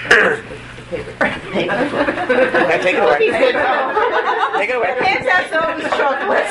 Take it away. Take it away. Hands out so it was chocolate.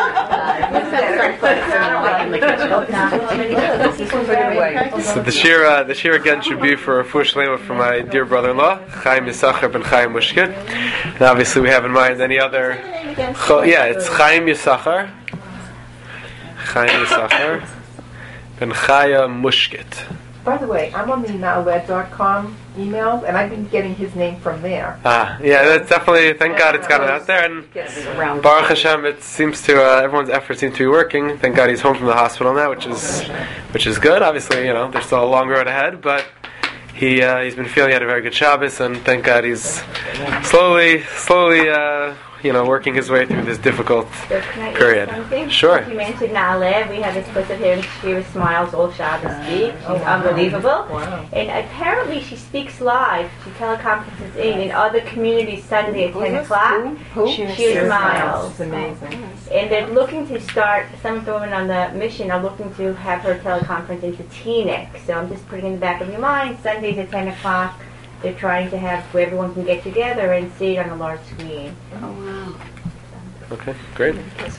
So the shir again should be for a fush lema for my dear brother-in-law, Chaim Yisachar ben Chaim Mushkit. And obviously we have in mind any other. Yeah, it's Chaim Yisachar. Chaim Yisachar ben Chaya Mushkit. By the way, I'm on the nowled.com email, and I've been getting his name from there. Yeah, that's definitely, thank God it's gotten out there, and Baruch Hashem, it seems to, everyone's efforts seem to be working. Thank God he's home from the hospital now, which is good. Obviously, there's still a long road ahead, but he's been feeling he had a very good Shabbos, and thank God he's slowly, working his way through this difficult period. Sure. You mentioned Na'aleh. We have this clip of her, and she smiles all Shabbos week. She's unbelievable. Wow. And apparently she speaks live. She teleconferences in other communities Sunday at 10 o'clock. She smiles. It's amazing. And they're looking to start, some of the women on the mission are looking to have her teleconference into Teaneck. So I'm just putting in the back of your mind, Sundays at 10 o'clock. They're trying to have where everyone can get together and see it on a large screen. Oh, wow. Okay, great.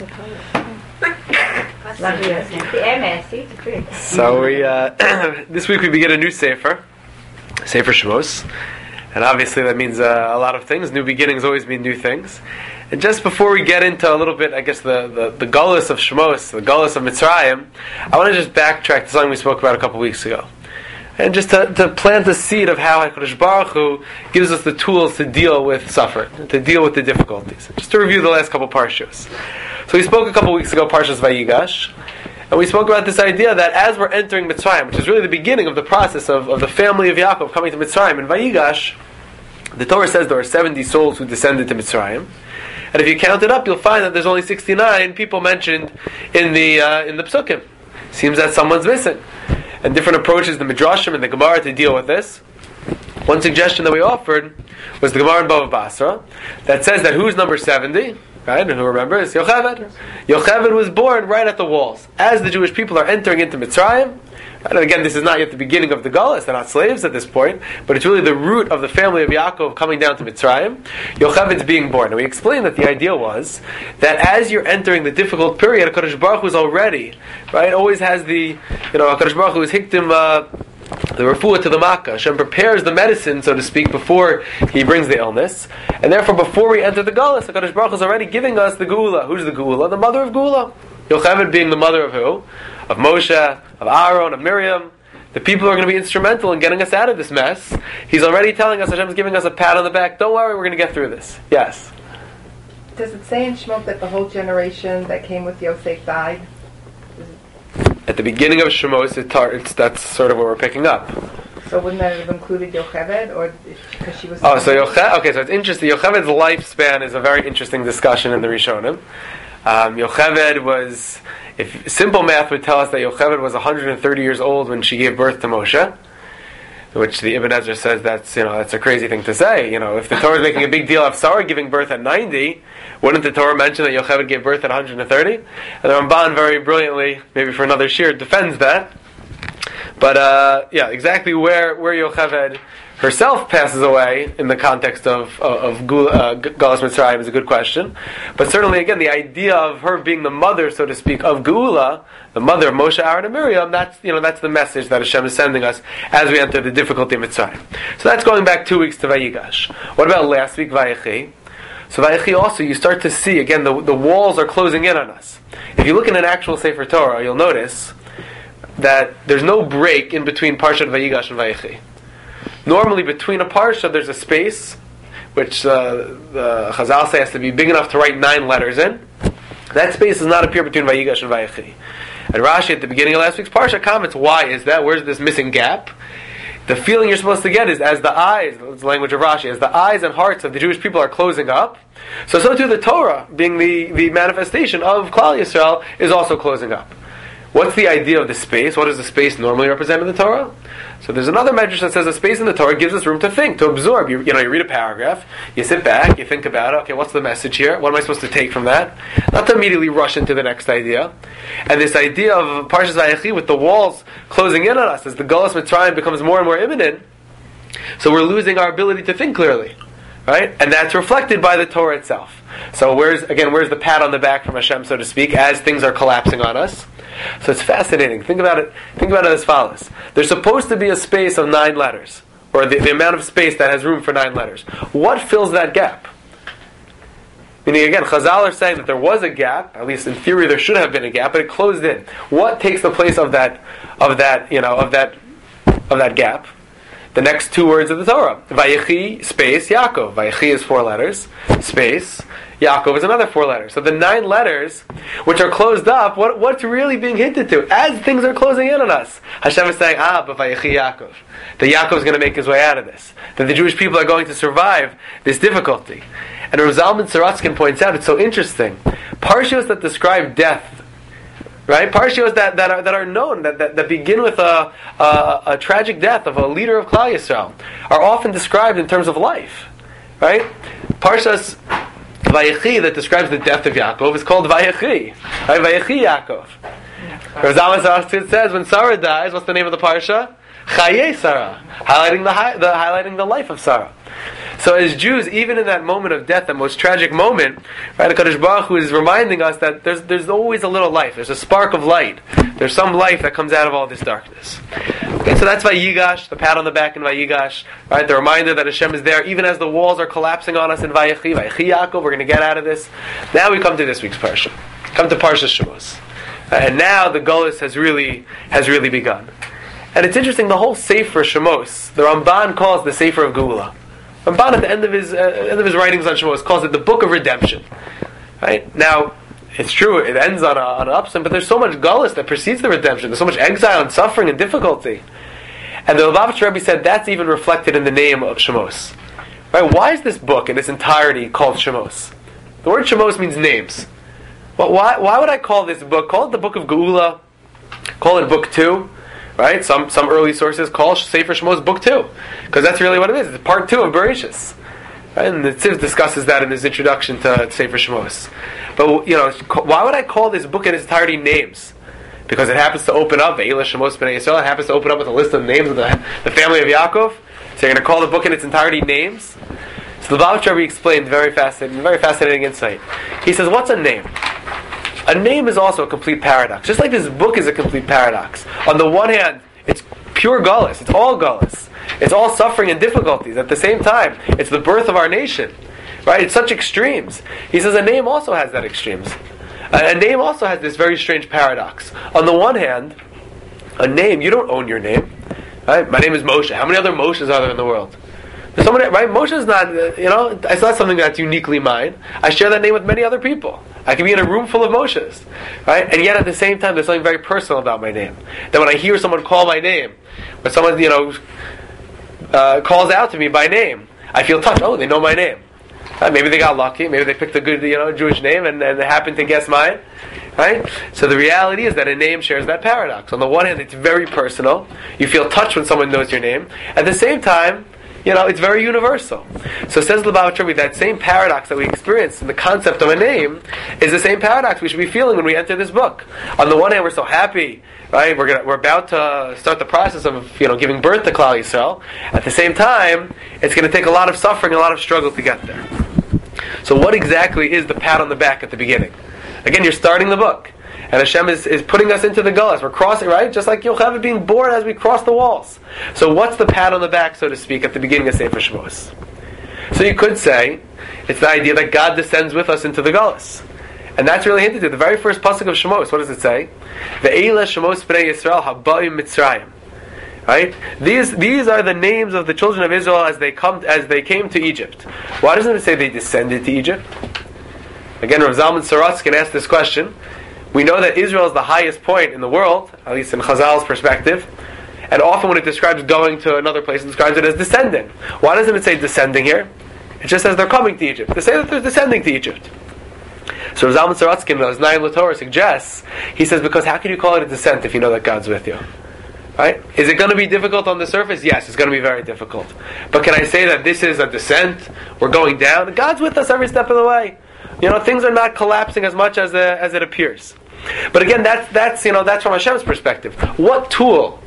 So we this week we begin a new Sefer Shemos, and obviously that means a lot of things. New beginnings always mean new things. And just before we get into a little bit, I guess the Gullus of Shemos, the Gullus of Mitzrayim, I want to just backtrack to something we spoke about a couple weeks ago. And just to plant the seed of how HaKadosh Baruch Hu gives us the tools to deal with suffering, to deal with the difficulties. Just to review the last couple parshas. So we spoke a couple weeks ago, Parshas Vayigash, and we spoke about this idea that as we're entering Mitzrayim, which is really the beginning of the process of the family of Yaakov coming to Mitzrayim, in Vayigash, the Torah says there are 70 souls who descended to Mitzrayim. And if you count it up, you'll find that there's only 69 people mentioned in the Psukim. Seems that someone's missing. And different approaches, the Midrashim and the Gemara, to deal with this. One suggestion that we offered was the Gemara in Bava Basra that says that who's number 70, right? And who remembers? Yocheved. Yocheved was born right at the walls. As the Jewish people are entering into Mitzrayim, and again, this is not yet the beginning of the Gullus, they're not slaves at this point, but it's really the root of the family of Yaakov coming down to Mitzrayim. Yocheved's being born. And we explained that the idea was that as you're entering the difficult period, HaKadosh Baruch Hu is already, right, always has the, HaKadosh Baruch Hu is hiktim, the refuah to the makkah. Hashem prepares the medicine, so to speak, before He brings the illness. And therefore, before we enter the Gullus, HaKadosh Baruch Hu is already giving us the Geula. Who's the Geula? The mother of Geula. Yocheved being the mother of who? Of Moshe, of Aaron, of Miriam, the people who are going to be instrumental in getting us out of this mess. He's already telling us, Hashem's giving us a pat on the back. Don't worry, we're going to get through this. Yes? Does it say in Shemot that the whole generation that came with Yosef died? At the beginning of Shemos, that's sort of what we're picking up. So wouldn't that have included Yocheved, or because she was? So so it's interesting. Yocheved's lifespan is a very interesting discussion in the Rishonim. Yocheved was, if simple math would tell us that Yocheved was 130 years old when she gave birth to Moshe, which the Ibn Ezra says that's a crazy thing to say. If the Torah is making a big deal of Sarah giving birth at 90, wouldn't the Torah mention that Yocheved gave birth at 130? And the Ramban very brilliantly, maybe for another shir, defends that. But exactly where Yocheved herself passes away in the context of Galus Mitzrayim is a good question. But certainly, again, the idea of her being the mother, so to speak, of Geula, the mother of Moshe, Aaron, and Miriam, that's the message that Hashem is sending us as we enter the difficulty of Mitzrayim. So that's going back 2 weeks to Vayigash. What about last week, Vayechi? So Vayechi also, you start to see, again, the walls are closing in on us. If you look in an actual Sefer Torah, you'll notice that there's no break in between Parshat Vayigash and Vayechi. Normally, between a parsha, there's a space, which the Chazal say has to be big enough to write 9 letters in. That space does not appear between Vayigash and Vayechi. And Rashi, at the beginning of last week's parsha, comments, why is that? Where's this missing gap? The feeling you're supposed to get is as the eyes, that's the language of Rashi, as the eyes and hearts of the Jewish people are closing up, so too the Torah, being the manifestation of Klal Yisrael, is also closing up. What's the idea of the space? What does the space normally represent in the Torah? So there's another medrash that says the space in the Torah gives us room to think, to absorb. You read a paragraph, you sit back, you think about it, okay, what's the message here? What am I supposed to take from that? Not to immediately rush into the next idea. And this idea of Parshas Vayechi with the walls closing in on us as the Galus Mitzrayim becomes more and more imminent, So we're losing our ability to think clearly, right? And that's reflected by the Torah itself. So where's the pat on the back from Hashem, so to speak, as things are collapsing on us? So it's fascinating. Think about it as follows. There's supposed to be a space of 9 letters, or the amount of space that has room for 9 letters. What fills that gap? Meaning, again, Chazal are saying that there was a gap. At least in theory, there should have been a gap, but it closed in. What takes the place of that gap? The next 2 words of the Torah: Vayechi space Yaakov. Vayechi is 4 letters. Space Yaakov is another 4 letters. So the 9 letters, which are closed up, what's really being hinted to as things are closing in on us? Hashem is saying, but Vayechi Yaakov. That Yaakov is going to make his way out of this. That the Jewish people are going to survive this difficulty. And Rav Zalman Sorotzkin points out, it's so interesting. Parshios that describe death, right? Parshios that are known, that begin with a tragic death of a leader of Klal Yisrael, are often described in terms of life, right? Parshas Vayechi that describes the death of Yaakov is called Vayechi, right? Vayechi Yaakov. Rav Zalman Sorotzkin says, when Sarah dies, what's the name of the parsha? Chaye Sarah, highlighting the life of Sarah. So as Jews, even in that moment of death, that most tragic moment, right, HaKadosh Baruch Hu is reminding us that there's always a little life. There's a spark of light. There's some life that comes out of all this darkness. Okay, so that's Vayigash, the pat on the back in Vayigash, right? The reminder that Hashem is there, even as the walls are collapsing on us in Vayechi Yaakov. We're going to get out of this. Now we come to this week's parsha. Come to Parshas Shemos, and now the Golus has really begun. And it's interesting. The whole Sefer Shemos, the Ramban calls the Sefer of Geula. Ramban, at the end of his writings on Shemos, calls it the Book of Redemption. Right? Now, it's true, it ends on an upswing, but there's so much gullus that precedes the redemption. There's so much exile and suffering and difficulty. And the Lubavitcher Rebbe said that's even reflected in the name of Shemos. Right? Why is this book in its entirety called Shemos? The word Shemos means names. Well, why would I call this book? Call it the Book of Geula. Call it Book 2. Right? Some early sources call Sefer Shemos Book 2, because that's really what it is. It's part 2 of Bereshis. Right? And the Tziv discusses that in his introduction to Sefer Shemos. But why would I call this book in its entirety names? Because it happens to open up Ve'ila Shemos B'nai Yisrael. It happens to open up with a list of names of the family of Yaakov. So you're going to call the book in its entirety names. So the Lubavitcher Rebbe explained very fascinating insight. He says, what's a name? A name is also a complete paradox. Just like this book is a complete paradox. On the one hand, it's pure gullus. It's all gullus. It's all suffering and difficulties. At the same time, it's the birth of our nation. Right? It's such extremes. He says a name also has that extremes. A name also has this very strange paradox. On the one hand, a name, you don't own your name. Right? My name is Moshe. How many other Moshes are there in the world? There's somebody, right? Moshe is not, it's not something that's uniquely mine. I share that name with many other people. I can be in a room full of Moshes, right? And yet at the same time, there's something very personal about my name. That when I hear someone call my name, when someone, calls out to me by name, I feel touched. Oh, they know my name. Maybe they got lucky. Maybe they picked a good, Jewish name and they happened to guess mine, right? So the reality is that a name shares that paradox. On the one hand, it's very personal. You feel touched when someone knows your name. At the same time, it's very universal. So says Lubavitcher Rebbe, that same paradox that we experience in the concept of a name is the same paradox we should be feeling when we enter this book. On the one hand, we're so happy, right? We're about to start the process of giving birth to Klal Yisrael. At the same time, it's going to take a lot of suffering, a lot of struggle to get there. So what exactly is the pat on the back at the beginning? Again, you're starting the book. And Hashem is putting us into the gullus. We're crossing, right? Just like Yocheved being born as we cross the walls. So what's the pat on the back, so to speak, at the beginning of Sefer Shemos? So you could say, it's the idea that God descends with us into the gullus. And that's really hinted to. The very first pasuk of Shemos, what does it say? Ve'ela Shemos B'nai Yisrael habayim Mitzrayim. Right? These are the names of the children of Israel as they came to Egypt. Why doesn't it say they descended to Egypt? Again, Rav Zalman Sorotzkin asked this question. We know that Israel is the highest point in the world, at least in Chazal's perspective, and often when it describes going to another place, it describes it as descending. Why doesn't it say descending here? It just says they're coming to Egypt. They say that they're descending to Egypt. So Rav Zalman Sorotzkin, in his Nayim LaTorah, suggests, he says, because how can you call it a descent if you know that God's with you? Right? Is it going to be difficult on the surface? Yes, it's going to be very difficult. But can I say that this is a descent? We're going down? God's with us every step of the way. Things are not collapsing as much as it appears. But again, that's from Hashem's perspective. What tool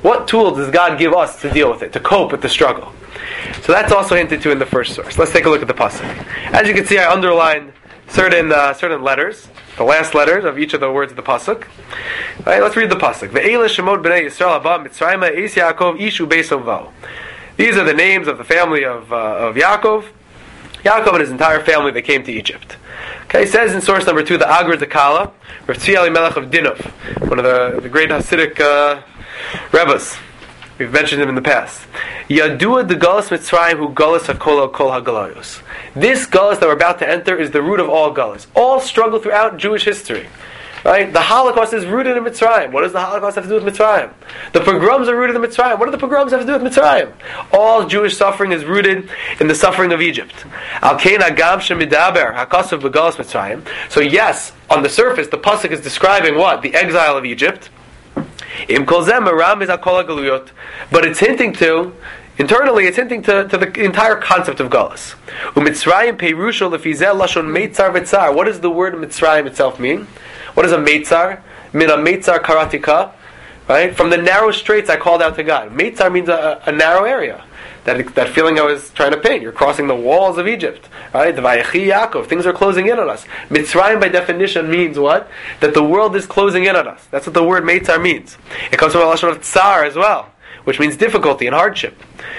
What tool does God give us to deal with it, to cope with the struggle? So that's also hinted to in the first source. Let's take a look at the pasuk. As you can see, I underlined certain letters, the last letters of each of the words of the pasuk. Right, let's read the pasuk. Ve'ela shemot b'nei Yisrael haba Mitzrayma Eis Yaakov Ishu Beis Ovo. These are the names of the family of Yaakov. Yaakov and his entire family, they came to Egypt. Okay, it says in source number 2, the Agur Dekala, Rav Tzvi Elimelech of Dinov, one of the great Hasidic Rebbes. We've mentioned him in the past. Yadua de Galus Mitzrayim hu Galus HaKol Kol HaGalayos. This Galus that we're about to enter is the root of all Galus. All struggle throughout Jewish history. Right? The Holocaust is rooted in Mitzrayim. What does the Holocaust have to do with Mitzrayim? The pogroms are rooted in Mitzrayim. What do the pogroms have to do with Mitzrayim? All Jewish suffering is rooted in the suffering of Egypt. Al Kain Agam Shemidaber Hakasav Begalos Mitzrayim. So yes, on the surface, the pasuk is describing what? The exile of Egypt. Im Kol Zeh Meram is HaKol HaGaluyot. But it's hinting to, internally, it's hinting to the entire concept of Galus. U'Mitzrayim Peirusho Lefizeh Lashon Meitzar V'Tzar. What does the word Mitzrayim itself mean? What is a Meitzar? Min a Meitzar Karatika. Right? From the narrow straits I called out to God. Meitzar means a narrow area. That feeling I was trying to paint. You're crossing the walls of Egypt. Right? The Vayechi Yaakov. Things are closing in on us. Mitzrayim by definition means what? That the world is closing in on us. That's what the word Meitzar means. It comes from a lashon of Tsar as well, which means difficulty and hardship.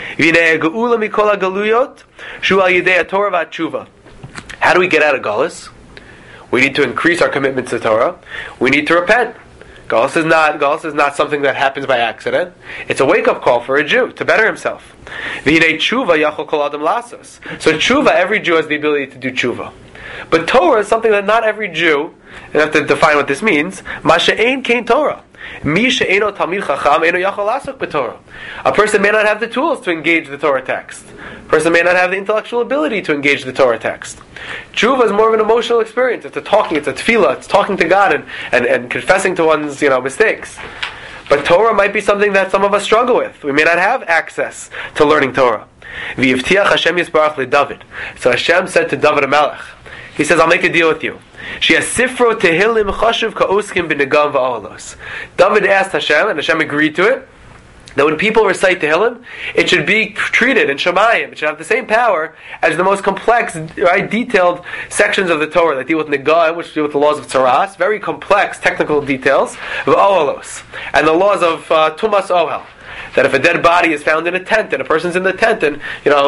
How do we get out of Galus? We need to increase our commitment to Torah. We need to repent. Galus is not something that happens by accident. It's a wake-up call for a Jew to better himself. So tshuva, every Jew has the ability to do tshuva. But Torah is something that not every Jew, you have to define what this means, Masha'ein kein Torah. A person may not have the tools to engage the Torah text. A person may not have the intellectual ability to engage the Torah text. Tshuva is more of an emotional experience. It's a talking, it's a tefillah, it's talking to God and confessing to one's mistakes. But Torah might be something that some of us struggle with. We may not have access to learning Torah. So Hashem said to David HaMelech, he says, I'll make a deal with you. David asked Hashem, and Hashem agreed to it, that when people recite Tehillim, it should be treated in Shemayim. It should have the same power as the most complex, right, detailed sections of the Torah that deal with Nega'im, which deal with the laws of Tzaras, very complex technical details, of Ohalos, and the laws of Tumas Ohel. That if a dead body is found in a tent, and a person's in the tent, and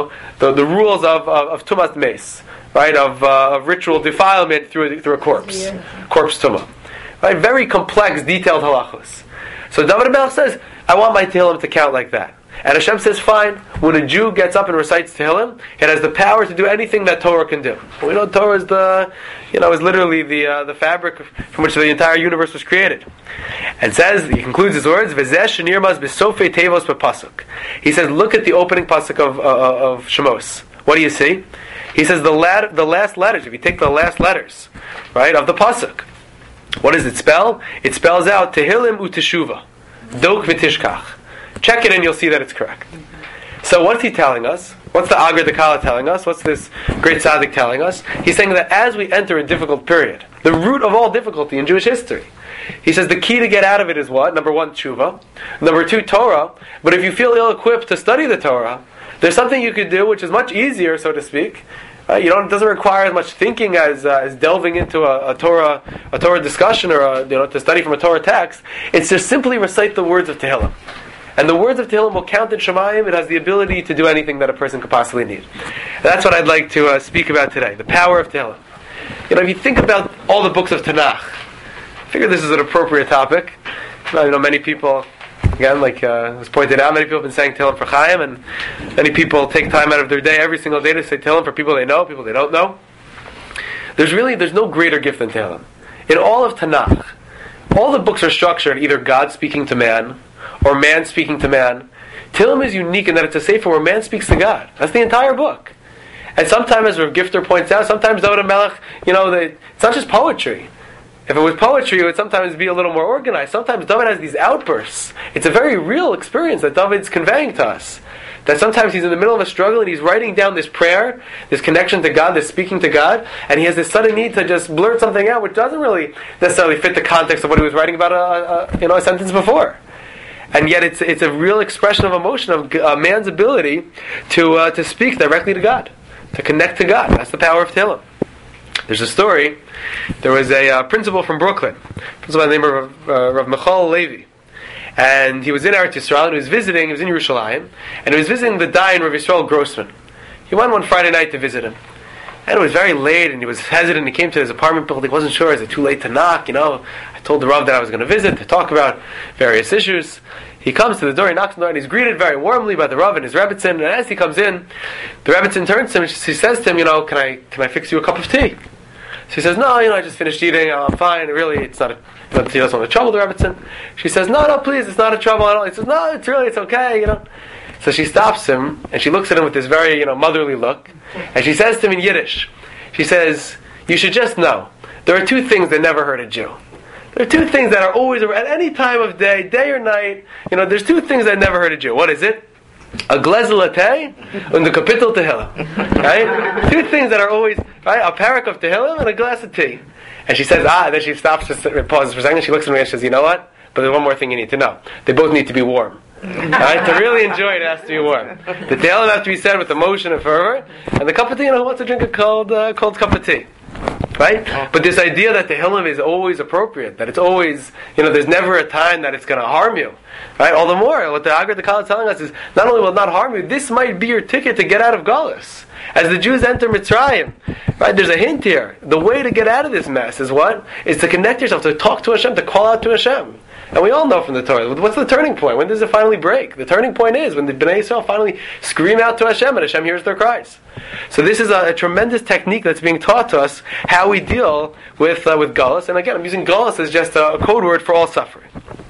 the rules of Tumas Meis, right, of ritual defilement through a corpse, corpse tumah, right, very complex, detailed halachos. So David HaMelech says, I want my Tehillim to count like that. And Hashem says, fine, when a Jew gets up and recites Tehillim, it has the power to do anything that Torah can do. We know Torah is is literally the fabric from which the entire universe was created. And says, he concludes his words, V'zeh shenirmaz b'sofei tevos b'pasuk. He says, look at the opening pasuk of Shemos. What do you see? He says the last letters, if you take the last letters, right, of the pasuk, what does it spell? It spells out Tehillim u'teshuva. Dok v'tishkach. Check it and you'll see that it's correct. So what's he telling us? What's the Agur Dekala telling us? What's this great tzaddik telling us? He's saying that as we enter a difficult period, the root of all difficulty in Jewish history, he says the key to get out of it is what? Number 1, tshuva. Number 2, Torah. But if you feel ill-equipped to study the Torah, there's something you could do which is much easier, so to speak. It doesn't require as much thinking as delving into a Torah discussion or to study from a Torah text. It's just simply recite the words of Tehillim. And the words of Tehillim will count in Shemayim. It has the ability to do anything that a person could possibly need. And that's what I'd like to speak about today, the power of Tehillim. If you think about all the books of Tanakh, I figure this is an appropriate topic. Many people, again, like was pointed out, many people have been saying Tehillim for Chaim, and many people take time out of their day every single day to say Tehillim for people they know, people they don't know. There's no greater gift than Tehillim. In all of Tanakh, all the books are structured either God speaking to man, or man speaking to man. Tehillim is unique in that it's a sefer where man speaks to God. That's the entire book. And sometimes, as Rav Gifter points out, sometimes David HaMelech, it's not just poetry. If it was poetry, it would sometimes be a little more organized. Sometimes David has these outbursts. It's a very real experience that David's conveying to us. That sometimes he's in the middle of a struggle and he's writing down this prayer, this connection to God, this speaking to God, and he has this sudden need to just blurt something out which doesn't really necessarily fit the context of what he was writing about a sentence before. and yet it's a real expression of emotion of a man's ability to speak directly to God, to connect to God. That's the power of Tehillim. There's a story. There was a principal from Brooklyn, principal by the name of Rav Michal Levi, and he was in Eretz Yisrael, and he was visiting. He was in Yerushalayim, and he was visiting the Dayan Rav Yisrael Grossman. He went one Friday night to visit him. And it was very late, and he was hesitant. He came to his apartment building. He wasn't sure, is it too late to knock? I told the Rav that I was going to visit to talk about various issues. He comes to the door, he knocks on the door, and he's greeted very warmly by the Rav and his Rebbetzin. And as he comes in, the Rebbetzin turns to him and she says to him, can I fix you a cup of tea? So he says, no, I just finished eating, I'm fine. Really, it's not he doesn't want to trouble the Rebbetzin. She says, no, please, it's not a trouble at all. He says, no, it's okay, So she stops him, and she looks at him with this very, motherly look, and she says to him in Yiddish, she says, you should just know, there are two things that never hurt a Jew. There are two things that are always, at any time of day or night, there's two things that never hurt a Jew. What is it? A glezel latei and the kapitel tehillim. Right? Two things that are always, right? A parak of tehillim and a glass of tea. And she says, then she stops, pauses for a second, she looks at me and she says, you know what? But there's one more thing you need to know. They both need to be warm. Right? To really enjoy it, it has to be warm. The tehillim has to be said with emotion and fervor, and the cup of tea, who wants to drink a cold cup of tea? Right? But this idea that the Tehillim is always appropriate, that it's always, there's never a time that it's going to harm you. Right? All the more, what the Agar Dekal is telling us is, not only will it not harm you, this might be your ticket to get out of Galus. As the Jews enter Mitzrayim, right? There's a hint here. The way to get out of this mess is what? Is to connect yourself, to talk to Hashem, to call out to Hashem. And we all know from the Torah, what's the turning point? When does it finally break? The turning point is when the Bnei Yisrael finally scream out to Hashem and Hashem hears their cries. So this is a tremendous technique that's being taught to us, how we deal with Galus. And again, I'm using Galus as just a code word for all suffering.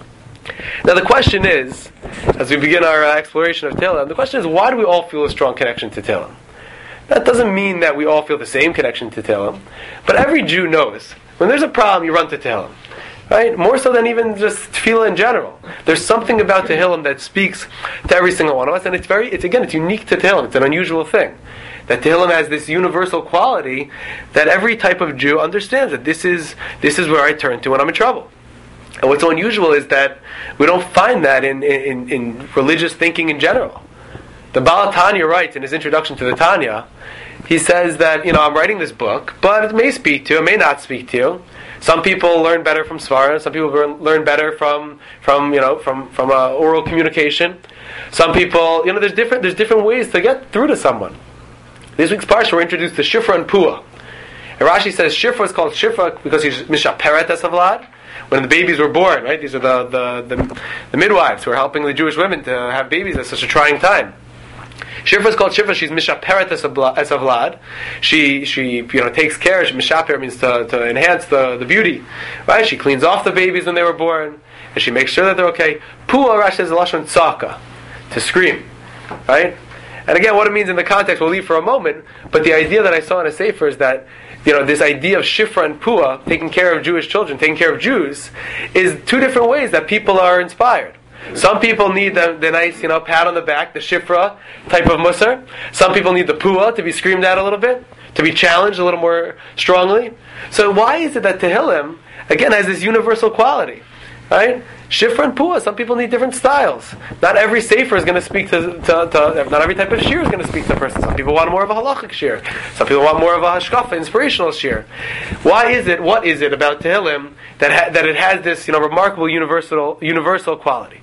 Now the question is, as we begin our exploration of Tehillim, the question is, why do we all feel a strong connection to Tehillim? That doesn't mean that we all feel the same connection to Tehillim, but every Jew knows, when there's a problem, you run to Tehillim. Right? More so than even just tefillah in general. There's something about Tehillim that speaks to every single one of us, and it's unique to Tehillim. It's an unusual thing. That Tehillim has this universal quality that every type of Jew understands, that this is where I turn to when I'm in trouble. And what's so unusual is that we don't find that in religious thinking in general. The Baal Tanya writes in his introduction to the Tanya, he says that, I'm writing this book, but it may speak to you, it may not speak to you. Some people learn better from Svara. Some people learn better from oral communication. Some people, there's different ways to get through to someone. This week's parsha we're introduced to Shifra and Puah. And Rashi says Shifra is called Shifra because he's Mishaperet Esavlad. When the babies were born, right? These are the midwives who are helping the Jewish women to have babies at such a trying time. Shifra is called Shifra. She's Mishaperet Esavlad. She takes care. Mishaper means to enhance the beauty, right? She cleans off the babies when they were born, and she makes sure that they're okay. Puah, Rashi says, lashon tzaka, to scream, right? And again, what it means in the context, we'll leave for a moment. But the idea that I saw in a sefer is that this idea of Shifra and Puah, taking care of Jewish children, taking care of Jews, is two different ways that people are inspired. Some people need the nice, pat on the back, the Shifra type of musar. Some people need the Puah to be screamed at a little bit, to be challenged a little more strongly. So why is it that Tehillim, again, has this universal quality? Right? Shifra and Puah, some people need different styles. Not every sefer is going to speak to not every type of shir is going to speak to a person. Some people want more of a halachic shir. Some people want more of a hashkafa, inspirational shir. What is it about Tehillim that it has this remarkable universal quality?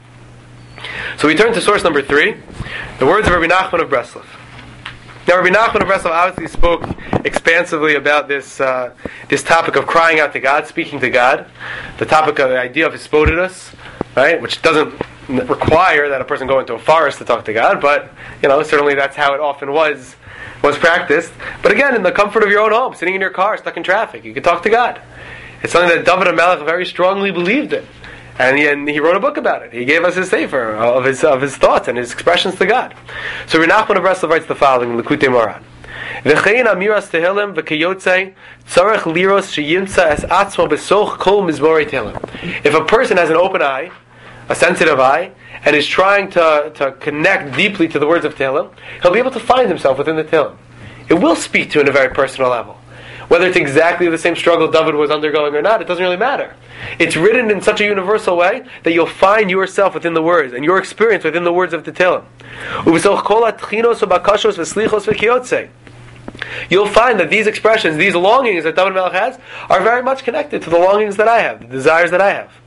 So we turn to source number 3, the words of Rabbi Nachman of Breslov. Now, Rabbi Nachman of Breslov obviously spoke expansively about this topic of crying out to God, speaking to God, the topic of the idea of hisbodedus, right, which doesn't require that a person go into a forest to talk to God, but certainly that's how it often was practiced. But again, in the comfort of your own home, sitting in your car, stuck in traffic, you can talk to God. It's something that David HaMelech very strongly believed in. And he wrote a book about it. He gave us his sefer of his thoughts and his expressions to God. So Rabbi Nachman of Breslov writes the following in Likutei Moharan: V'chein amiras tehillim v'keyotzei tzarech liros sheyimtza es atzmo besoch kol mizmorei tehillim. If a person has an open eye, a sensitive eye, and is trying to connect deeply to the words of Tehillim, he'll be able to find himself within the Tehillim. It will speak to him in a very personal level. Whether it's exactly the same struggle David was undergoing or not, it doesn't really matter. It's written in such a universal way that you'll find yourself within the words and your experience within the words of the Tehillim. You'll find that these expressions, these longings that David Melech has, are very much connected to the longings that I have, the desires that I have.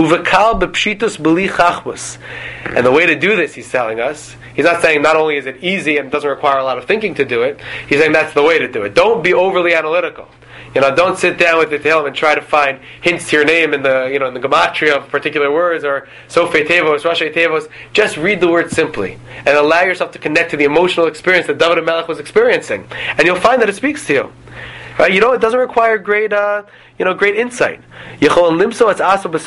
And the way to do this, he's telling us, he's not saying not only is it easy and doesn't require a lot of thinking to do it, he's saying that's the way to do it. Don't be overly analytical. Don't sit down with the Tehillim and try to find hints to your name in the in the gematria of particular words or Sofei Tevos, Rashi Tevos. Just read the words simply and allow yourself to connect to the emotional experience that David Melech was experiencing, and you'll find that it speaks to you. Right? It doesn't require great great insight. He says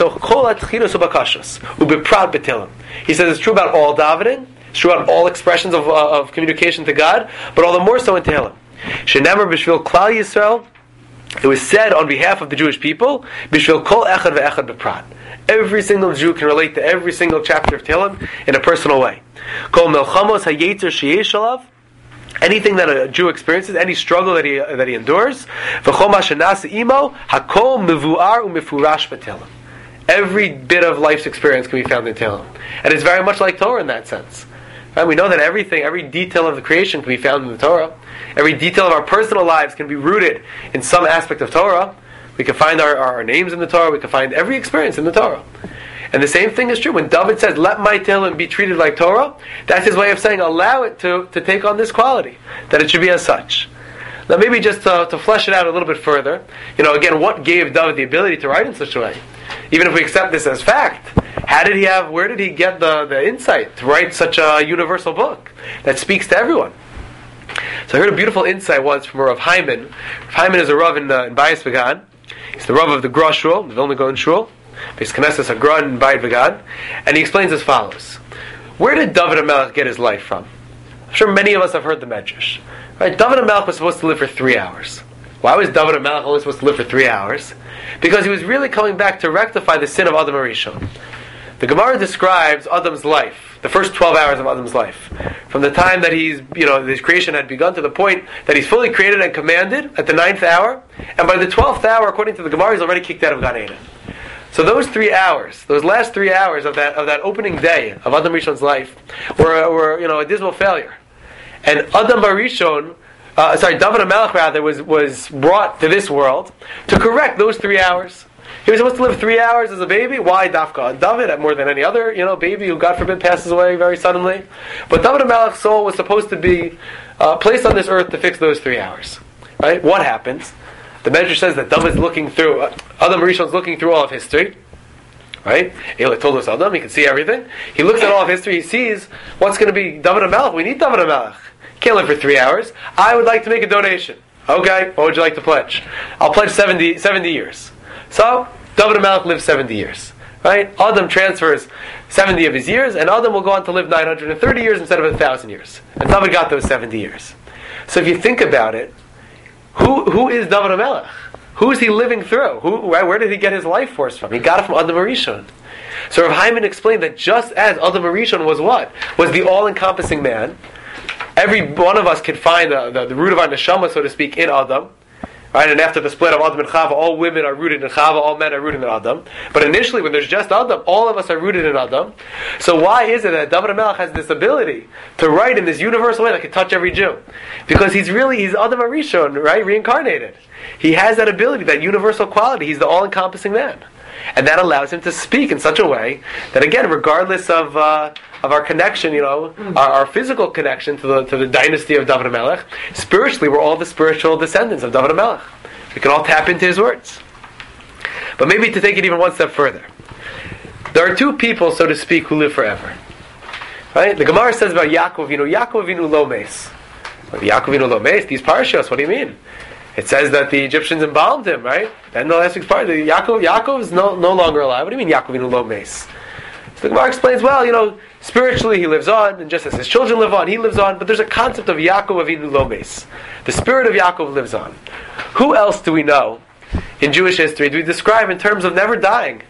it's true about all davening, it's true about all expressions of communication to God, but all the more so in Tehillim. Shenever b'shvil Klal Yisrael. It was said on behalf of the Jewish people, Bishvil kol echad ve'echad b'prat. Every single Jew can relate to every single chapter of Tehillim in a personal way. Kol melchamos hayetzer sheyesh alav. Anything that a Jew experiences, any struggle that he endures, v'chol ma shenasa imo hakol mevuar u'mefurash b'Tehillim. Every bit of life's experience can be found in Tehillim, and it's very much like Torah in that sense. Right? We know that every detail of the creation can be found in the Torah. Every detail of our personal lives can be rooted in some aspect of Torah. We can find our names in the Torah. We can find every experience in the Torah. And the same thing is true. When David says, let my Tehillim be treated like Torah, that's his way of saying, allow it to take on this quality, that it should be as such. Now maybe just to flesh it out a little bit further, again, what gave David the ability to write in such a way? Even if we accept this as fact, where did he get the insight to write such a universal book that speaks to everyone? So I heard a beautiful insight once from Rav Hyman. Rav Hyman is a Rav in Bayis Vegan. He's the Rav of the Gra Shul, the Vilna Gaon Shul, Beis Knesset HaGra in Bayit Vegan, and he explains as follows. Where did David HaMelech get his life from? I'm sure many of us have heard the Medrash. Right? David HaMelech was supposed to live for 3 hours. Why was David HaMelech only supposed to live for 3 hours? Because he was really coming back to rectify the sin of Adam HaRishon. The Gemara describes Adam's life, the first 12 hours of Adam's life, from the time that his creation had begun to the point that he's fully created and commanded at the 9th hour, and by the 12th hour, according to the Gemara, he's already kicked out of Gan Eden. So those 3 hours, those last 3 hours of that opening day of Adam Rishon's life, were a dismal failure, and Adam Rishon, David HaMelech rather, was brought to this world to correct those 3 hours. He was supposed to live 3 hours as a baby. Why Dafka David more than any other baby who, God forbid, passes away very suddenly? But David HaMelech's soul was supposed to be placed on this earth to fix those 3 hours. Right? What happens? The Medrash says that David's looking through, Adam Rishon's looking through all of history. Right? Eli told us Adam, he can see everything. He looks at all of history, he sees what's going to be David HaMelech. We need David HaMelech. Can't live for 3 hours. I would like to make a donation. Okay, what would you like to pledge? I'll pledge 70 years. So, David HaMelech lives 70 years. Right? Adam transfers 70 of his years, and Adam will go on to live 930 years instead of 1,000 years. And David got those 70 years. So if you think about it, who is David HaMelech? Who is he living through? Where did he get his life force from? He got it from Adam HaRishon. So Rav Hyman explained that just as Adam HaRishon was what? Was the all-encompassing man. Every one of us could find the root of our neshama, so to speak, in Adam. Right? And after the split of Adam and Chava, all women are rooted in Chava, all men are rooted in Adam. But initially, when there's just Adam, all of us are rooted in Adam. So why is it that David HaMelech has this ability to write in this universal way that can touch every Jew? Because he's Adam HaRishon, right? Reincarnated. He has that ability, that universal quality. He's the all-encompassing man. And that allows him to speak in such a way that, again, regardless of our connection, our physical connection to the dynasty of David HaMelech, spiritually, we're all the spiritual descendants of David HaMelech. We can all tap into his words. But maybe to take it even one step further, there are two people, so to speak, who live forever. Right? The Gemara says about Yaakov Avinu lo meis. Yaakov Avinu lo meis, these parashas, what do you mean? It says that the Egyptians embalmed him, right? Then the last week's part, Yaakov is no longer alive. What do you mean Yaakov Avinu lo meis? So the Gemara explains, spiritually he lives on, and just as his children live on, he lives on, but there's a concept of Yaakov Avinu lo meis. The spirit of Yaakov lives on. Who else do we know in Jewish history do we describe in terms of never dying?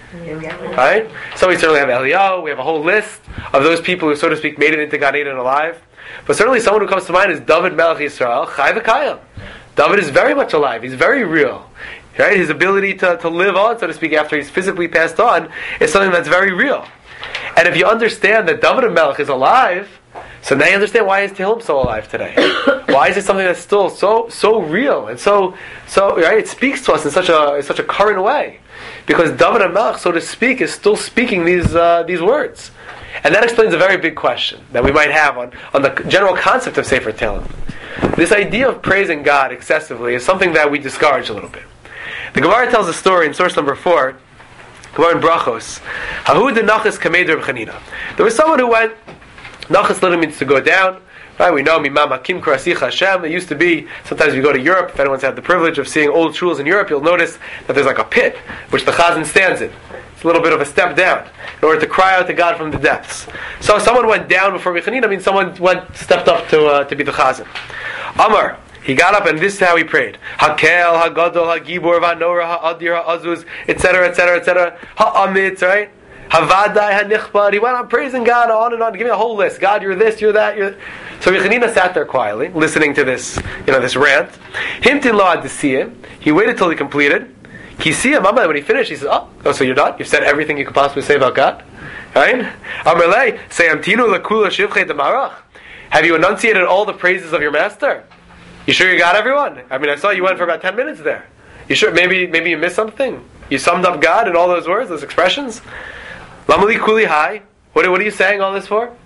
Right? So we certainly have Eliyahu, we have a whole list of those people who, so to speak, made it into Gan Eden alive. But certainly someone who comes to mind is David Melech Yisrael, Chai V'Kayim. David is very much alive. He's very real. Right? His ability to live on, so to speak, after he's physically passed on is something that's very real. And if you understand that David HaMelech is alive, so now you understand why is Tehillim so alive today. Why is it something that's still so real and so right? It speaks to us in such a current way, because David HaMelech, so to speak, is still speaking these words, and that explains a very big question that we might have on the general concept of Sefer Tehillim. This idea of praising God excessively is something that we discourage a little bit. The Gemara tells a story in source number 4, Gemara in Brachos. Hahu de Nachas Kamei Reb Chanina. There was someone who went. Nachas literally means to go down. Right? We know Mimam Hakim Krasich Hashem. It used to be, sometimes you go to Europe, if anyone's had the privilege of seeing old shuls in Europe, you'll notice that there's like a pit, which the Chazan stands in. It's a little bit of a step down, in order to cry out to God from the depths. So someone went down before Reb Chanina, means someone stepped up to be the Chazan. Amar, he got up and this is how he prayed. Hakel, Hagadol, Hagibor, Vanora, Ha'adir, Ha'azuz, etc., etc., etc. Ha'amitz, right? Havadai, Hanichbad. He went on praising God on and on, giving a whole list. God, you're this, you're that, you're. So Yechanina sat there quietly, listening to this, this rant. Himtin lo ad desiyim. He waited till he completed. Kisiyim, when he finished, he said, "Oh, so you're done? You've said everything you could possibly say about God, right?" Amarlei, sayamtinu lakula shivchei demarach. Have you enunciated all the praises of your master? You sure you got everyone? I mean, I saw you went for about 10 minutes there. You sure? Maybe you missed something. You summed up God in all those words, those expressions. Lamali kuli hai. What are you saying all this for?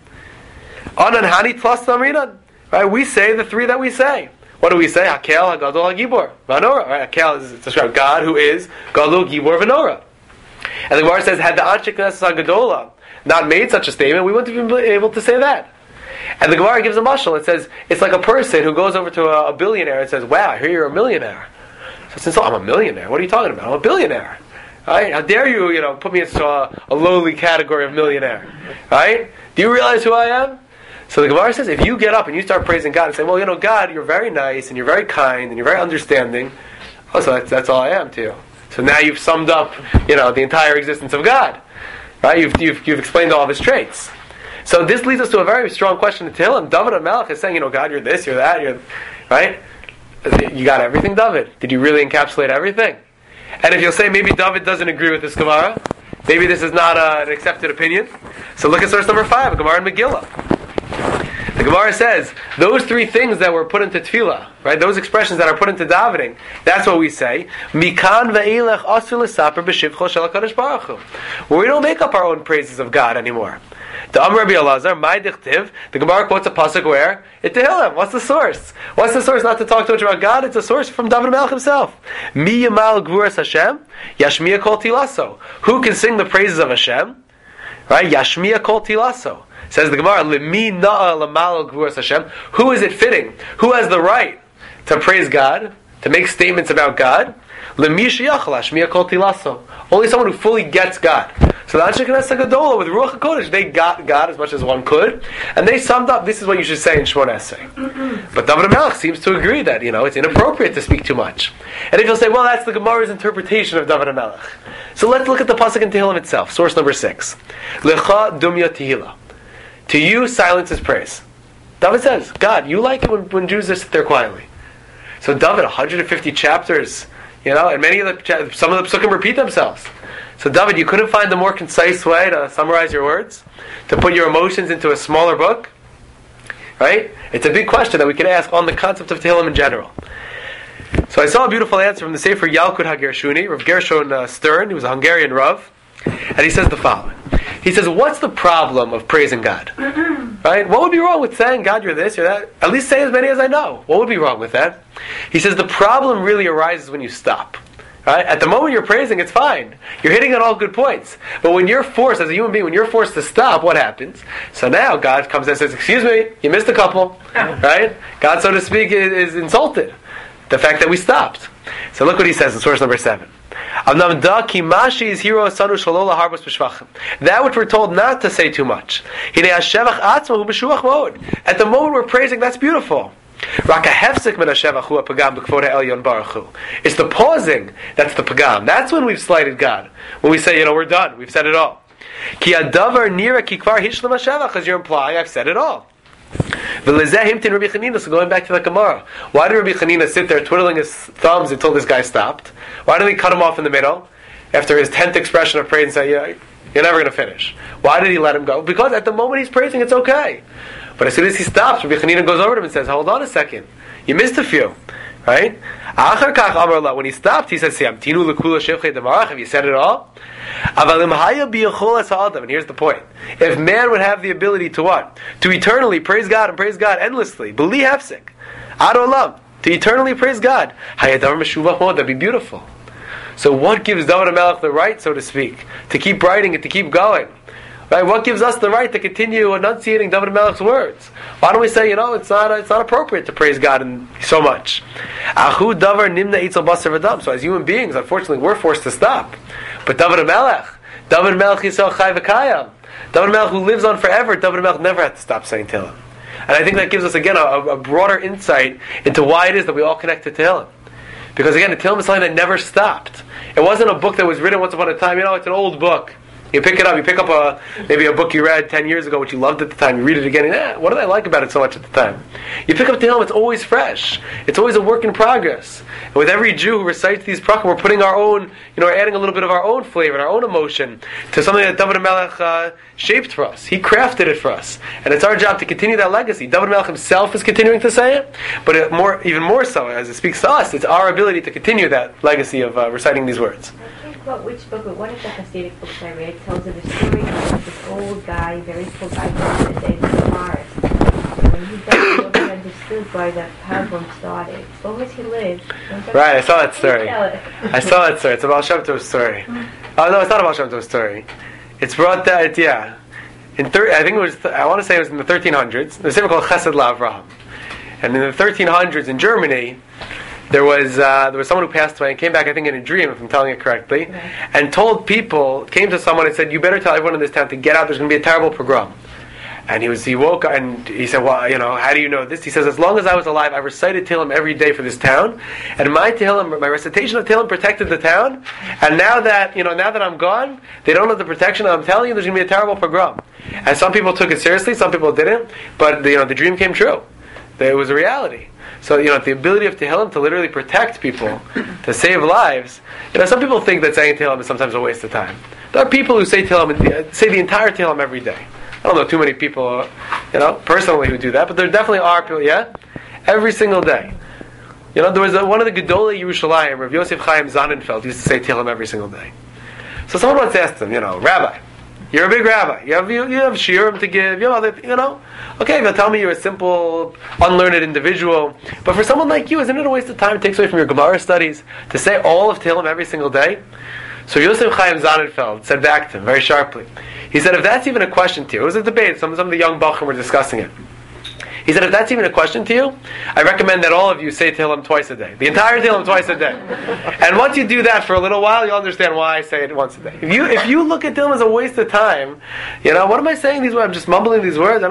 Anan hani plus namrinan. Right? We say the three that we say. What do we say? Hakel, Hagadol, Hagibor, Vanora. Right? Hakel is described God who is Gadol, Gibor, Vanora. And the Gemara says, had the Anshe Knesset Hagadola not made such a statement, we wouldn't have been able to say that. And the Gemara gives a mashal. It says it's like a person who goes over to a billionaire and says, "Wow, I hear you're a millionaire." So since I'm a millionaire, what are you talking about? I'm a billionaire. Right? How dare you, put me into a lowly category of millionaire? Right? Do you realize who I am? So the Gemara says, if you get up and you start praising God and say, "Well, God, you're very nice and you're very kind and you're very understanding," so that's all I am to you. So now you've summed up, the entire existence of God. Right? You've explained all of His traits. So this leads us to a very strong question in Tehillim. David HaMelech is saying, God, you're this, you're that, you're right. You got everything, David? Did you really encapsulate everything? And if you'll say maybe David doesn't agree with this Gemara, maybe this is not an accepted opinion, so look at source number 5, Gemara in Megillah. The Gemara says, those three things that were put into tefillah, right, those expressions that are put into davening, that's what we say. Mikan ve'elech asur l'saper b'shivcho shel HaKadosh Baruch Hu. Where we don't make up our own praises of God anymore. The Amr Rabbi Elazar, my dichtiv, the Gemara quotes a pasuk where? It Tehillim. What's the source? What's the source? Not to talk too much about God, it's a source from David HaMelech himself. Mi yamal gvuras Hashem, yashmiya kol tilaso. Who can sing the praises of Hashem? Right? Yashmiya kol tilaso. Says the Gemara, Limi na'a lamal gvuras Hashem. Who is it fitting? Who has the right to praise God, to make statements about God? Limi sheyachal yashmiya kol tilaso. Only someone who fully gets God. So the Anshe Knesset Hagadola with Ruach HaKodesh, they got God as much as one could, and they summed up, this is what you should say in Shmona Esrei. But David HaMelech seems to agree that, it's inappropriate to speak too much. And if you'll say, well, that's the Gemara's interpretation of David HaMelech. So let's look at the pasuk in Tehillim itself, source number 6. Lecha dumya tehillah. To you, silence is praise. David says, God, you like it when Jews just sit there quietly. So David, 150 chapters, and some of the psukim repeat themselves. So David, you couldn't find a more concise way to summarize your words? To put your emotions into a smaller book? Right? It's a big question that we could ask on the concept of Tehillim in general. So I saw a beautiful answer from the Sefer Yalkut HaGershuni, Rav Gershon Stern, he was a Hungarian Rav, and he says the following. He says, what's the problem of praising God? Right? What would be wrong with saying, God, you're this, you're that? At least say as many as I know. What would be wrong with that? He says, the problem really arises when you stop. Right? At the moment you're praising, it's fine. You're hitting on all good points. But when you're forced, as a human being, when you're forced to stop, what happens? So now God comes and says, excuse me, you missed a couple. Right? God, so to speak, is insulted. The fact that we stopped. So look what he says in source number 7. That which we're told not to say too much. At the moment we're praising, that's beautiful. It's the pausing that's the pagam. That's when we've slighted God. When we say, we're done, we've said it all. Because you're implying, I've said it all. V'lezeh Rabbi Chanina. So going back to the Gemara, why did Rabbi Chanina sit there twiddling his thumbs until this guy stopped? Why didn't he cut him off in the middle after his 10th expression of praise and say, "Yeah, you're never going to finish"? Why did he let him go? Because at the moment he's praising, it's okay. But as soon as he stops, Rabbi Chanina goes over to him and says, "Hold on a second, you missed a few." Right? When he stopped, he said, have you said it all? And here's the point. If man would have the ability to what? To eternally praise God and praise God endlessly. B'li hefsek. Ad olam. To eternally praise God. That'd be beautiful. So what gives David HaMelech the right, so to speak, to keep writing it, to keep going? Right? What gives us the right to continue enunciating David HaMelech's words? Why don't we say, it's not appropriate to praise God so much? So as human beings, unfortunately, we're forced to stop. But David HaMelech Yisrael Chai V'Kayam, David HaMelech who lives on forever, David HaMelech never had to stop saying Tehillim. And I think that gives us, again, a broader insight into why it is that we all connect to Tehillim. Because again, the Tehillim is something that never stopped. It wasn't a book that was written once upon a time. It's an old book. You pick it up, you pick up maybe a book you read 10 years ago, which you loved at the time, you read it again, and what did I like about it so much at the time? You pick up Tehillim, it's always fresh. It's always a work in progress. And with every Jew who recites these prakim, we're putting our own, we're adding a little bit of our own flavor and our own emotion to something that David HaMelech shaped for us. He crafted it for us. And it's our job to continue that legacy. David HaMelech himself is continuing to say it, but even more so, as it speaks to us, it's our ability to continue that legacy of reciting these words. Quote which book, but one of the Hasidic books I read tells of a story of this old guy, very cool guy, in the forest. And he doesn't understood why the problem started. Where was he live? Right, I saw that story. It's a Baal Shem Tov story. Oh no, it's not a Baal Shem Tov story. It's brought that, yeah. I want to say it was in the 1300s. There's a called Chesed LaAvraham. And in the 1300s in Germany, there was someone who passed away and came back, I think, in a dream, if I'm telling it correctly, and came to someone and said, "You better tell everyone in this town to get out. There's going to be a terrible pogrom." And he woke up and he said, "Well, how do you know this?" He says, "As long as I was alive, I recited Tehillim every day for this town, and my recitation of Tehillim protected the town. And now that I'm gone, they don't have the protection. I'm telling you, there's going to be a terrible pogrom." And some people took it seriously, some people didn't, but the dream came true. It was a reality. So, the ability of Tehillim to literally protect people, to save lives. Some people think that saying Tehillim is sometimes a waste of time. There are people who say Tehillim, say the entire Tehillim every day. I don't know too many people, personally who do that, but there definitely are people, every single day. There was one of the Gedolei Yerushalayim, Rav Yosef Chaim Sonnenfeld, used to say Tehillim every single day. So someone once asked him, Rabbi, you're a big rabbi. You have shiurim to give. Okay, they'll tell me you're a simple, unlearned individual. But for someone like you, isn't it a waste of time? It takes away from your Gemara studies to say all of Tehillim every single day. So Yosef Chaim Sonnenfeld said back to him very sharply. He said, if that's even a question to you, it was a debate. Some of the young Bachim were discussing it. He said, if that's even a question to you, I recommend that all of you say Tehillim twice a day. The entire Tehillim twice a day. And once you do that for a little while, you'll understand why I say it once a day. If you look at Tehillim as a waste of time, what am I saying these words? I'm just mumbling these words.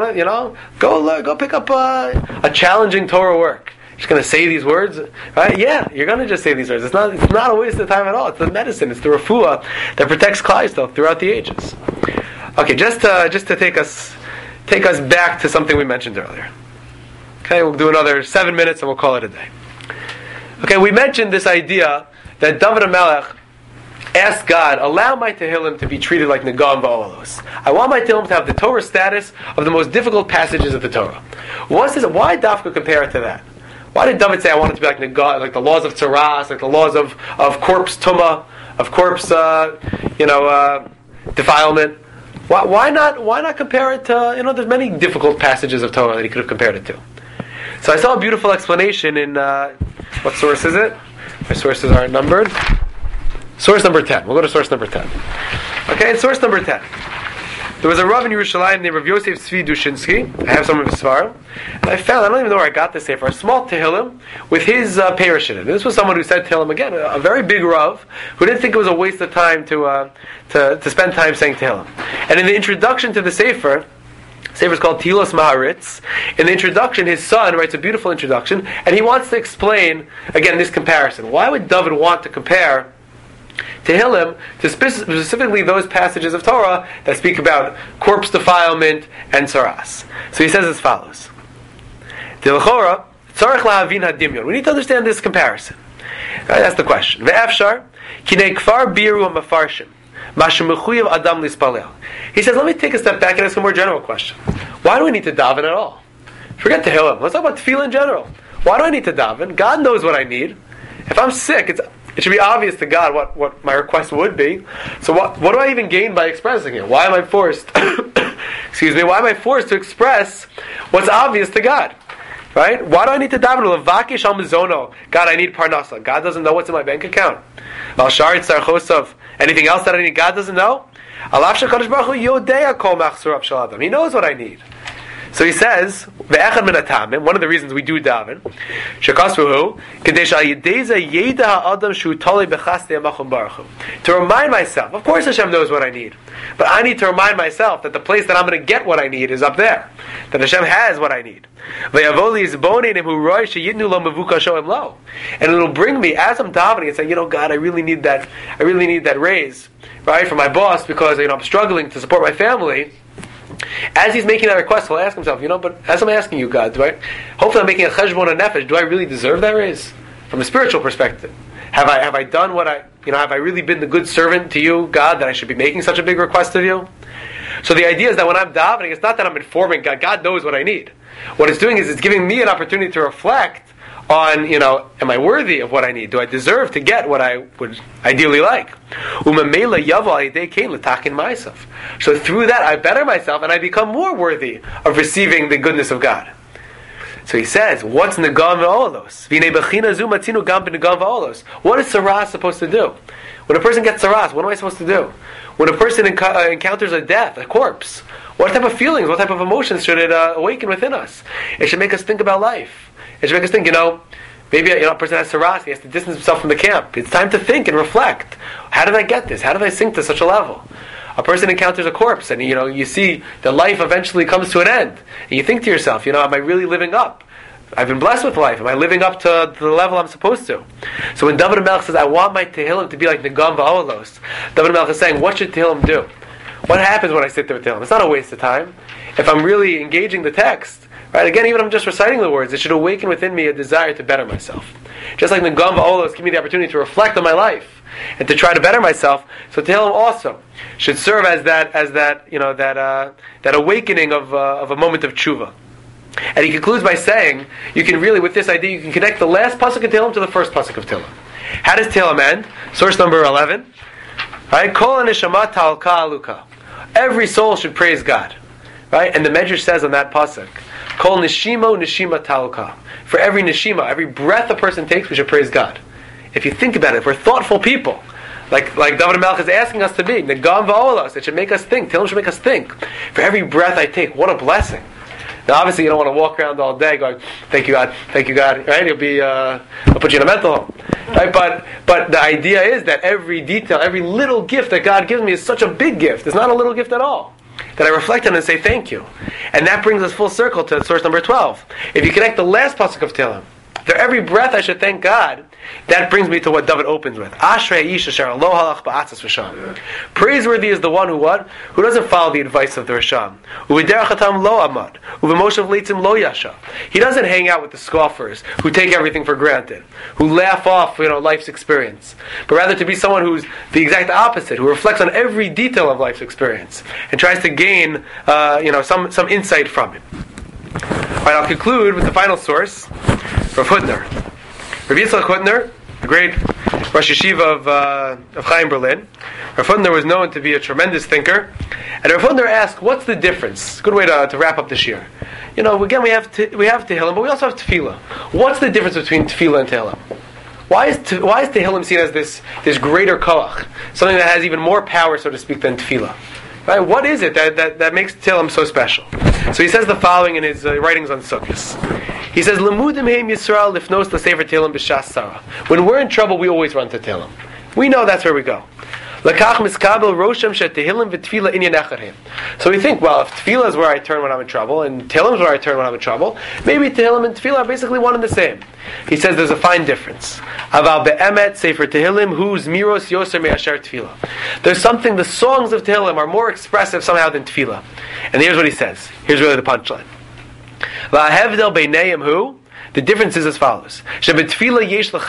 Go pick up a challenging Torah work. You're just going to say these words, right? Yeah, you're going to just say these words. It's not a waste of time at all. It's the medicine. It's the refuah that protects Klal Yisrael throughout the ages. Okay, just to take us back to something we mentioned earlier. Okay, we'll do another 7 minutes and we'll call it a day. Okay, we mentioned this idea that David HaMelech asked God, allow my Tehillim to be treated like Nagam V'Olos. I want my Tehillim to have the Torah status of the most difficult passages of the Torah. Why Dafka compare it to that? Why did David say I want it to be like Nagam, like the laws of Tzaras, like the laws of corpse tumah, of corpse defilement? Why not compare it to, there's many difficult passages of Torah that he could have compared it to. So I saw a beautiful explanation in, what source is it? My sources aren't numbered. Source number 10. We'll go to source number 10. Okay, source number 10. There was a Rav in Yerushalayim named Rav Yosef Tzvi Dushinsky. I have some of his svarim. And I don't even know where I got this for a small Tehillim with his Perush in it. This was someone who said Tehillim again, a very big Rav, who didn't think it was a waste of time to spend time saying Tehillim. And in the introduction to the Sefer is called Tilos Maharitz. In the introduction, his son writes a beautiful introduction, and he wants to explain, again, this comparison. Why would David want to compare Tehillim to specifically those passages of Torah that speak about corpse defilement and tzaras? So he says as follows. Dilchora, tzarich lahavin hadimyon. We need to understand this comparison. Right, that's the question. Ve'efshar, kinei kfar biru ha'mafarshim. Adam lispalel. He says, let me take a step back and ask a more general question. Why do we need to daven at all? Forget Tehillim. Let's talk about tefillah in general. Why do I need to daven? God knows what I need. If I'm sick, it should be obvious to God what my request would be. So what do I even gain by expressing it? Why am I forced? Excuse me. Why am I forced to express what's obvious to God? Right? Why do I need to daven? Levakish al mizono. God, I need parnasa. God doesn't know what's in my bank account. Al sharit sarchosav. Anything else that I need, God doesn't know? Alaf shekadosh baruch hu yodea kol machzor av shel adam. He knows what I need. So he says, ve'echad min hatamim, one of the reasons we do daven, shekasvuhu, kedei sha'yedeza yeda ha'adam shu tolei bechastei ha'machon baruch hu. To remind myself, of course Hashem knows what I need, but I need to remind myself that the place that I'm going to get what I need is up there, that Hashem has what I need. Ve'yavoli izbonim hu roi sheyidnu lo mevukasho lo. And it'll bring me, as I'm davening, and say, God, I really need that raise, right, from my boss, because, I'm struggling to support my family. As he's making that request, he'll ask himself, but as I'm asking you, God, hopefully I'm making a cheshbon nefesh, do I really deserve that raise? From a spiritual perspective. Have I done what have I really been the good servant to you, God, that I should be making such a big request of you? So the idea is that when I'm davening, it's not that I'm informing God. God knows what I need. What it's doing is it's giving me an opportunity to reflect on, am I worthy of what I need? Do I deserve to get what I would ideally like? So through that, I better myself and I become more worthy of receiving the goodness of God. So he says, what's Negam V'Olos? What is Saras supposed to do? When a person gets Saras, what am I supposed to do? When a person encounters a death, a corpse, what type of feelings, what type of emotions should it awaken within us? It should make us think about life. It should make us think, maybe a person has Saras, he has to distance himself from the camp. It's time to think and reflect. How did I get this? How did I sink to such a level? A person encounters a corpse, and you see that life eventually comes to an end. And you think to yourself, am I really living up? I've been blessed with life. Am I living up to the level I'm supposed to? So when David Melech says, I want my Tehillim to be like Negam V'Olos, David Melech is saying, what should Tehillim do? What happens when I sit there with Tehillim? It's not a waste of time. If I'm really engaging the text, right? Again, even if I'm just reciting the words, it should awaken within me a desire to better myself. Just like Negam V'Olos give me the opportunity to reflect on my life and to try to better myself, so Tehillim also should serve as that awakening of a moment of tshuva. And he concludes by saying, you can really, with this idea, you can connect the last pasuk of Tehillim to the first pasuk of Tehillim. How does Tehillim end? Source number 11. Right? Kol neshama talka aluka. Every soul should praise God. Right? And the Medrash says on that pasuk, Kol neshimo neshima talka. For every neshima, every breath a person takes, we should praise God. If you think about it, if we're thoughtful people, like David Melech is asking us to be, Negam V'Olos, it should make us think. Tehillim should make us think. For every breath I take, what a blessing. Now, obviously, you don't want to walk around all day going, "Thank you, God, right? It'll put you in a mental home, right? But the idea is that every detail, every little gift that God gives me is such a big gift. It's not a little gift at all. That I reflect on and say thank you, and that brings us full circle to source number 12. If you connect the last pasuk of Tehillim, for every breath I should thank God. That brings me to what David opens with. Ashrei ish asher lo halach ba'atzas v'sham. Praiseworthy is the one who doesn't follow the advice of the Rasham. U'v'derech hatam lo amad. U'v'moshav leitzim lo yasha. He doesn't hang out with the scoffers who take everything for granted, who laugh off life's experience, but rather to be someone who's the exact opposite, who reflects on every detail of life's experience and tries to gain some insight from it. All right, I'll conclude with the final source, Rav Hutner. Rav Yitzchak Hutner, the great Rosh Yeshiva of Chaim Berlin. Rav Hutner was known to be a tremendous thinker. And Rav Hutner asked, what's the difference? Good way to wrap up this year. Again, we have Tehillim, but we also have Tefillah. What's the difference between Tefillah and Tehillim? Why is Tehillim seen as this greater koach? Something that has even more power, so to speak, than Tefillah. Right? What is it that makes Tehillim so special? So he says the following in his writings on Sukkos. He says, "Lemudim heim Yisrael lifnos l'sefer Tehillim b'shas sarah." When we're in trouble, we always run to Tehillim. We know that's where we go. Lakach miskabel rosham sheTehillim v'tefillah inyan echad hem. So we think, well, if Tefillah is where I turn when I'm in trouble, and Tehillim is where I turn when I'm in trouble, maybe Tehillim and Tefillah are basically one and the same. He says there's a fine difference. Aval be'emet sefer Tehillim who's miros yoser me'asher Tefillah. There's something, the songs of Tehillim are more expressive somehow than Tefillah. And here's what he says. Here's really the punchline. Va'hevdel beineim hu. The difference is as follows. Tefillah,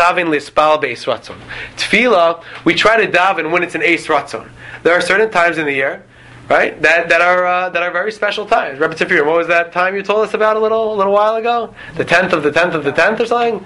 we try to daven when it's an Eis Ratzon. There are certain times in the year, right, that are very special times. Rebbe Tzifir, what was that time you told us about a little while ago? The 10th of the 10th of the 10th or something?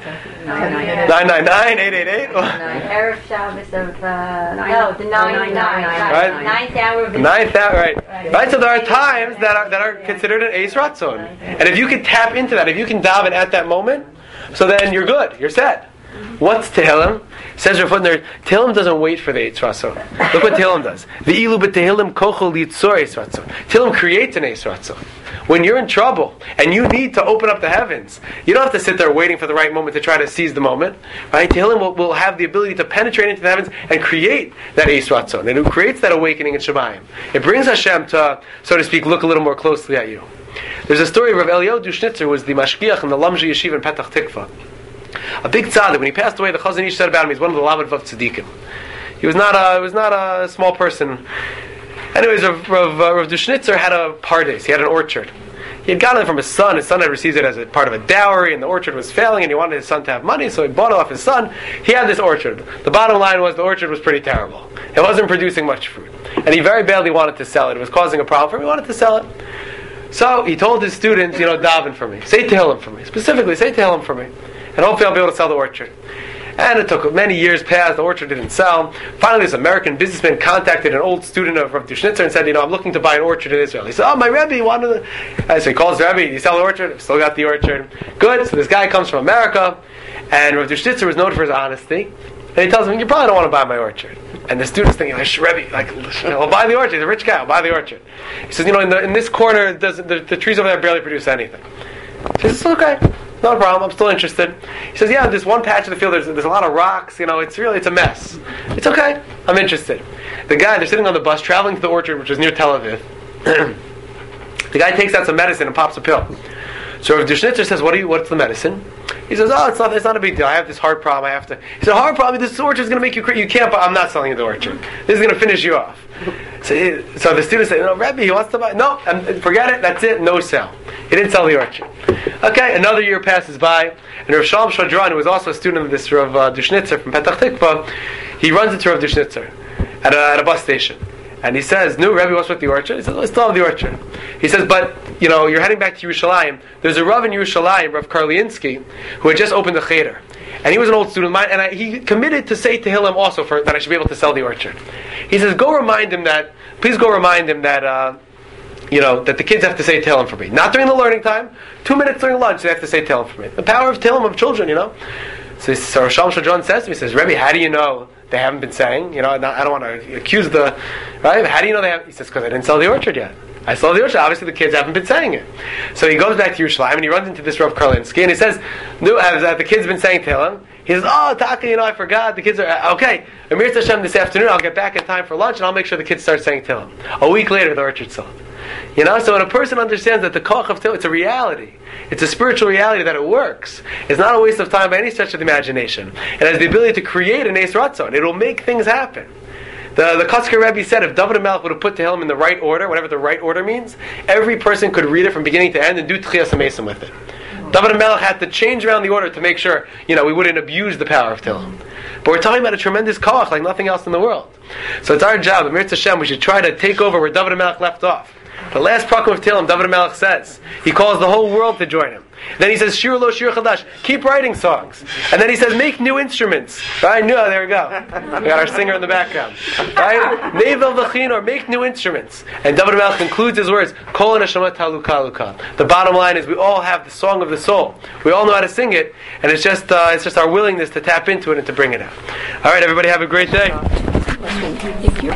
999, 888? Erev Shabbos of, the 999. Right? 9th hour of the 9th hour, right. Right, so there are times that are considered an Eis Ratzon. And if you can tap into that, if you can daven at that moment, so then you're good, you're set. What's Tehillim? Says Rav Hutner, Tehillim doesn't wait for the Eis Ratzon. Look what Tehillim does. V'ilu b'Tehillim kochel litzor Eis Ratzon. Tehillim creates an Eis Ratzon. When you're in trouble and you need to open up the heavens, you don't have to sit there waiting for the right moment to try to seize the moment. Right? Tehillim will have the ability to penetrate into the heavens and create that Eis Ratzon. And it creates that awakening in Shemayim. It brings Hashem to, so to speak, look a little more closely at you. There's a story of Rav Eliyahu Duschnitzer, who was the mashgiach in the Lamzhi Yeshiva in Petach Tikva. A big tzaddik. When he passed away, the Chazon Ish said about him, he's one of the Lamed Vav Tzaddikim. He was not a small person. Anyways, Rav Duschnitzer had a pardes. He had an orchard. He had gotten it from his son. His son had received it as a part of a dowry, and the orchard was failing, and he wanted his son to have money, so he bought it off his son. He had this orchard. The bottom line was the orchard was pretty terrible. It wasn't producing much fruit. And he very badly wanted to sell it. It was causing a problem for him. He wanted to sell it. So he told his students, daven for me. Say Tehillim for me. Specifically, say Tehillim for me. And hopefully I'll be able to sell the orchard. And it took many years passed, the orchard didn't sell. Finally, this American businessman contacted an old student of Rav Duschnitzer and said, I'm looking to buy an orchard in Israel. He said, my Rebbe wanted to... So he calls the Rebbe, you sell the orchard? Still got the orchard. Good, so this guy comes from America, and Rav Duschnitzer was known for his honesty. And he tells him, you probably don't want to buy my orchard. And the student's thinking, Rebbe, I'll buy the orchard. He's a rich guy, I'll buy the orchard. He says, in this corner, the trees over there barely produce anything. He says, okay. No problem, I'm still interested. He says, this one patch of the field, there's a lot of rocks, it's a mess. It's okay, I'm interested. The guy, they're sitting on the bus, traveling to the orchard, which is near Tel Aviv. The guy takes out some medicine and pops a pill. So Rav Duschnitzer says, what's the medicine? He says, it's not a big deal. I have this heart problem. He said, heart problem? This orchard is going to make you crazy. You can't buy. I'm not selling you the orchard. This is going to finish you off. So the student said, Rebbe, he wants to buy. No, forget it. That's it. No sell. He didn't sell the orchard. Okay, another year passes by, and Rav Shalom Shadran, who was also a student of this Rav Duschnitzer from Petach Tikva, he runs into Rav Duschnitzer at a bus station. And he says, Rebbe, what's with the orchard? He says, I still have the orchard. He says, but, you're heading back to Yerushalayim. There's a Rav in Yerushalayim, Rav Karlinsky, who had just opened a cheder. And he was an old student of mine, and he committed to say Tehillim also that I should be able to sell the orchard. He says, please go remind him that, that the kids have to say Tehillim for me. Not during the learning time, 2 minutes during lunch, they have to say Tehillim for me. The power of Tehillim of children, So Rav Shalom Shadran says to me, Rebbe, how do you know they haven't been saying? I don't want to accuse the... Right? How do you know they haven't? He says, because I didn't sell the orchard yet. I sold the orchard. Obviously, the kids haven't been saying it. So he goes back to Yerushalayim and he runs into this Rav Karlinsky and he says, have the kids been saying Tehillim? He says, Taka, I forgot. The kids are... Okay, Amir Hashem this afternoon, I'll get back in time for lunch and I'll make sure the kids start saying Tehillim. A week later, the orchard sold. So when a person understands that the koch of Tehillim, it's a reality. It's a spiritual reality that it works. It's not a waste of time by any stretch of the imagination. It has the ability to create an Eis Ratzon. It will make things happen. The Kotzker Rebbe said if David HaMelech would have put Tehillim in the right order, whatever the right order means, every person could read it from beginning to end and do Tchias HaMesim with it. David HaMelech had to change around the order to make sure, we wouldn't abuse the power of Tehillim. But we're talking about a tremendous koach like nothing else in the world. So it's our job, Amir Hashem, we should try to take over where David HaMelech left off. The last prakim of Tehillim, David HaMelech says, he calls the whole world to join him. Then he says, Shir lo shir chadash, keep writing songs. And then he says, make new instruments. Right? There we go. We got our singer in the background. Right? Nevel v'chinor, make new instruments. And David HaMelech concludes his words, Kol neshama taluka luka. The bottom line is we all have the song of the soul. We all know how to sing it, and it's just our willingness to tap into it and to bring it out. All right, everybody have a great day.